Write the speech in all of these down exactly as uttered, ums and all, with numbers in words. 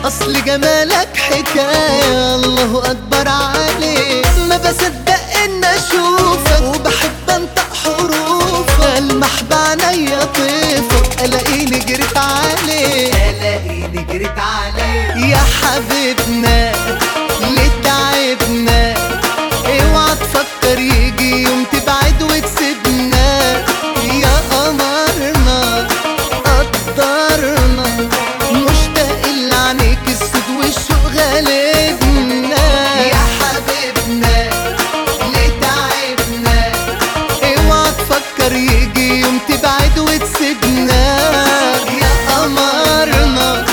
اصل جمالك حكاية الله اكبر عليك. ما بصدق ان اشوفك وبحب انطق حروفك، المح بعينيا طيفك الاقيني جريت عليك، الاقيني جريت عليك. يا حبيبنا ليه تعبنا، اوعى تفكر يجي يوم تبعد وتسيبنا. يا قمرنا قدرنا مشتاق لعينيك السود والشوق غالبنا. يا حبيبنا ليه تعبنا، اوعى تفكر يجي يوم تبعد وتسيبنا. يا قمرنا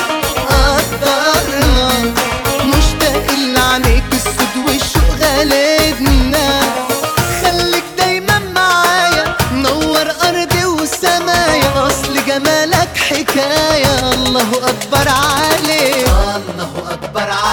قدرنا مشتاق لعينيك السود والشوق غالبنا. خليك دايما معايا نور ارضي وسمايا، اصل جمالك حكاية الله اكبر عليك. الله اكبر عليك.